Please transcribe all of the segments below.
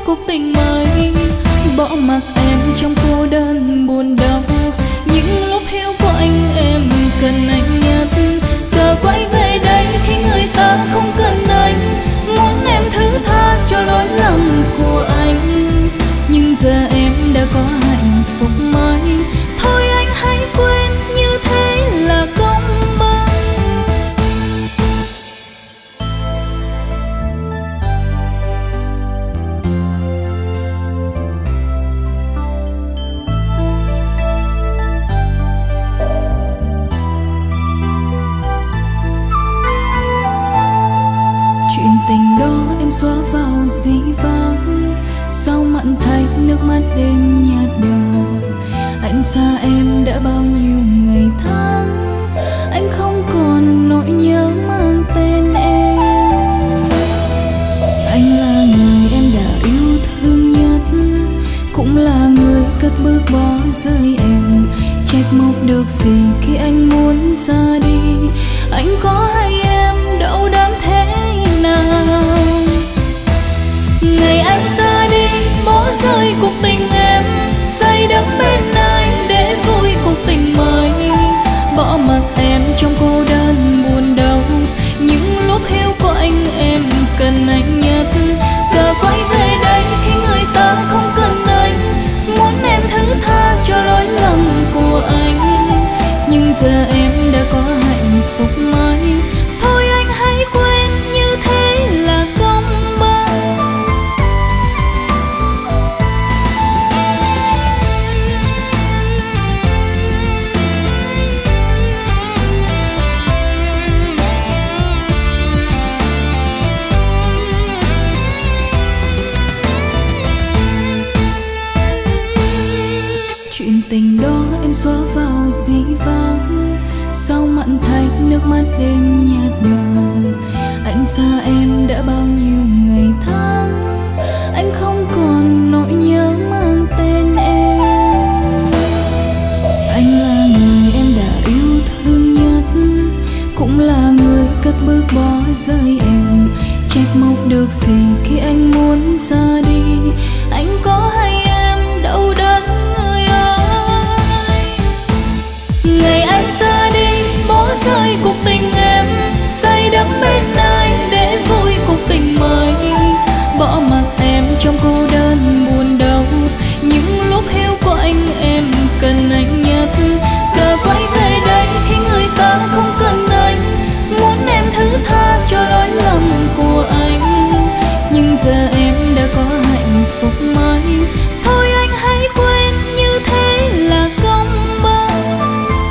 cuộc tình mới. Bỏ mặc em trong cô đơn buồn đau, những lúc hiu quạnh em cần anh nhất. Giờ quay về đây khi người ta không cần anh, muốn em thứ tha cho lỗi lầm của anh. Nhưng giờ em đã có hạnh phúc mới, thôi anh hãy quên, như thế là công bằng. Chuyện tình đó em xóa vào dĩ vãng, sau mặn thay nước mắt đêm nhạt nhòa. Anh xa em đã bao nhiêu ngày tháng, anh không còn nỗi nhớ mang tên em. Anh là người em đã yêu thương nhất, cũng là người cất bước bỏ rơi em. Trách móc được gì khi anh muốn ra đi, anh có hay em đâu đáng thế nào. Ngày anh ra đi bỏ rơi cuộc tình em, say đắm bên ai để vui cuộc tình mới. Bỏ mặc em trong cô đơn buồn đau, những lúc hiu quạnh em cần anh nhất. Giờ quay về đây khi người ta không cần anh, muốn em thứ tha cho lỗi lầm của anh. Nhưng giờ em đã có hạnh phúc mới, thôi anh hãy quên, như thế là công bằng. Chuyện tình đó em xóa vào dĩ vãng, sau mặn thay nước mắt đêm nhạt nhòa. Anh xa em đã bao nhiêu ngày tháng, anh không còn nỗi nhớ mang tên em. Anh là người em đã yêu thương nhất, cũng là người cất bước bỏ rơi em. Trách móc được gì khi anh muốn ra đi, anh có hay em đâu đáng người ơi. Ngày anh ra đi bỏ rơi cuộc tình em, say đắm bên ai để vui cuộc tình mới. Bỏ mặc em trong cô đơn buồn đau, những lúc hiu quạnh em cần anh nhất. Giờ quay về đây khi người ta không cần anh, muốn em thứ tha cho lỗi lầm của anh. Nhưng giờ em đã có hạnh phúc mới, thôi anh hãy quên, như thế là công bằng.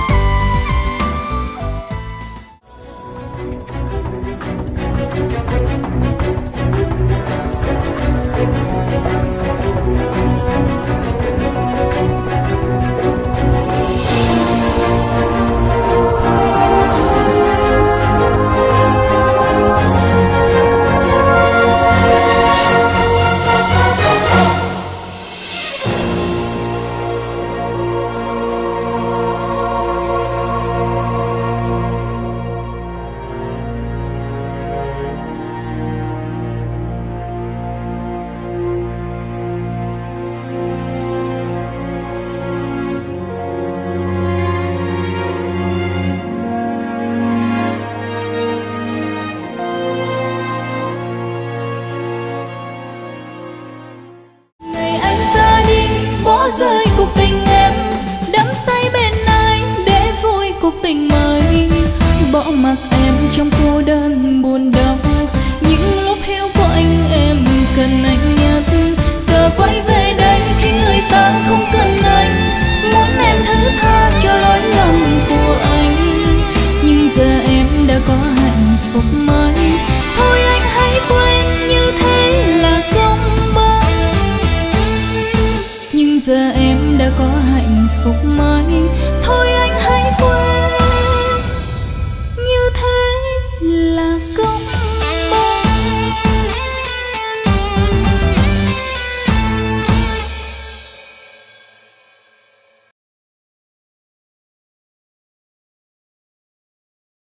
Rơi cuộc tình em, đắm say bên ai để vui cuộc tình mới. Bỏ mặc em trong cô đơn buồn đau, những lúc hiu quạnh em cần anh nhất. Giờ quay về đây khi người ta không cần anh, muốn em thứ tha cho lỗi lầm của anh. Nhưng giờ em đã có hạnh phúc mới, thôi anh hãy quên, như thế là công bằng. Nhưng giờ em đã có hạnh phúc mới,